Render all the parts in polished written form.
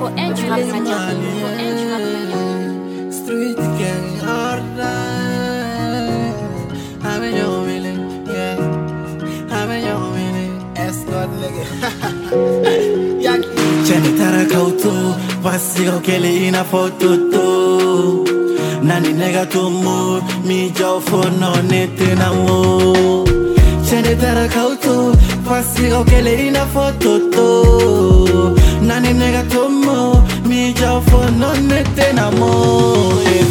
Street gang, alright. I'm in your willing, yeah. I'm in your willing. Escort nigga. Chani tara kautu, pasigo kele ina fotutu. Nani nega tumu, mi jau for no nete na mo. Chani tara kautu, pasigo kele ina fotutu. Nani nega tumu, mi jau for no nete na mo.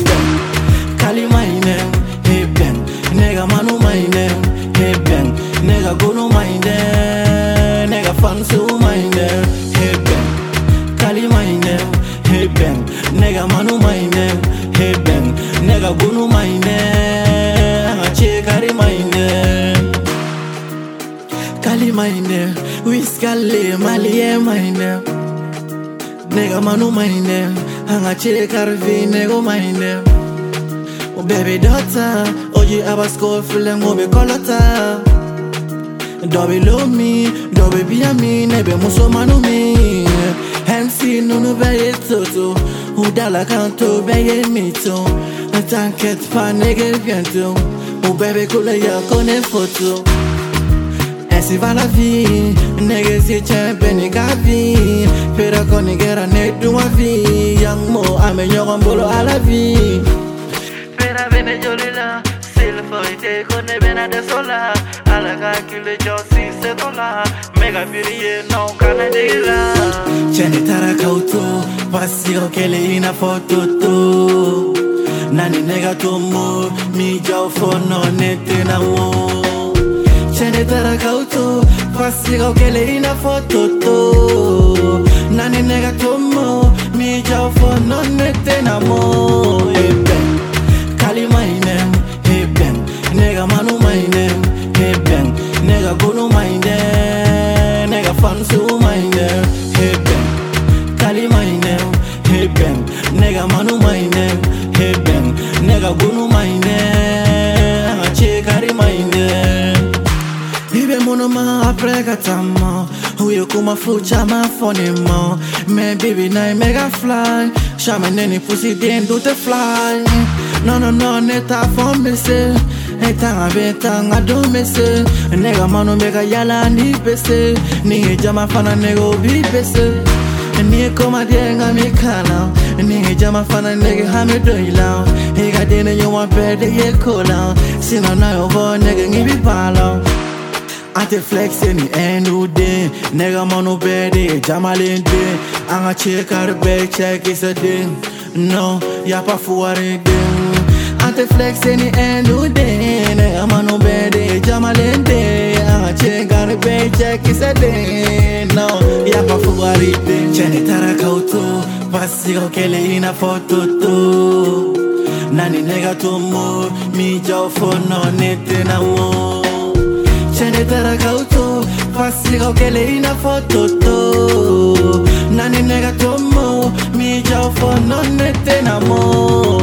Kali my name, hey bang. Nega manu my name, hey bang. Nega gunu my name, nega fansu my name, hey bang. Kali my name, hey bang. Nega manu my name, hey bang. Nega gunu my name, ache kari my name. Kali my name, wiskale malie my name. Nega manu my name, ache kari nego my name. Oh baby daughter, oh you have a school feeling mo be kolota. Dobe love me, dobe be a me, nebe muso manu me. MC no be toto, udala canto be me to. A tanket pa nege viento, oh baby kule ya kone photo. Ainsi va la vie, nege si c'è bene capi. Pero con nigera ne do ma vie, young mo ame yogon bolo alla vie. Pera bene jolila, s'il faut ite kone bena de sola. Ala calcule jo si se dola, mega piriye no kana dela. Chene tara kautu, pasigo kele ina fotutu. Nani nega tumu, mi jau for no nete na mo. Chene tara kautu, pasigo kele ina fotutu. Nani nega tumu, mi jau for no nete na mo. Kali my name, hey bang. Nega manu my name, hey bang. Nega gunu my name, nega fansu my name, hey bang. Kali my name, hey bang. Nega manu my name, hey bang. Nega gunu my name, ache kari my name. Ibe mono ma apreka tamo, huyo kuma fucha ma phone mo. Me baby na mega fly, shama neni pussy den do the fly. No, neta for me say. Etanga betanga do me say. Nega manu mega yala ni pese. Ni jama fana nego bi pese. Ni koma dienga mi kana. Ni jama fana nega hame do ila. Ega dene yo wa bede ye kola. Sina na yo bo nega ngibi pala. Ante flex any enu day. Nega manu bede jama lende. Anga check be check is a day. No, ya pa fuare day. Ante flex any enu day. Nega manu bede jama lende. Anga check be check is a day. No, ya pa fuare day. Chene tara kautu, pasigo kele ina fotutu. Nani nega tumu, mi jau for no nete na mo. Chene tara kautu, pasigo kele ina fotutu. Nani nega tumu, mi jau for no nete na mo.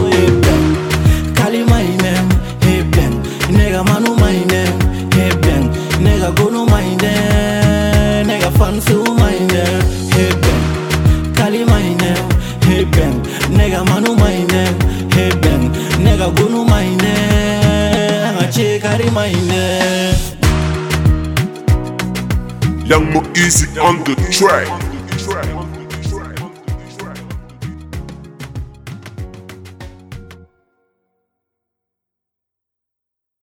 Kali my name, hey bang. Nega manu my name, hey bang. Nega gunu my name, nega fansu my name, hey bang. Kali my name, hey bang. Nega manu my name, hey bang. Nega gunu my name, ache kari my name. Young Mo Easy on the track.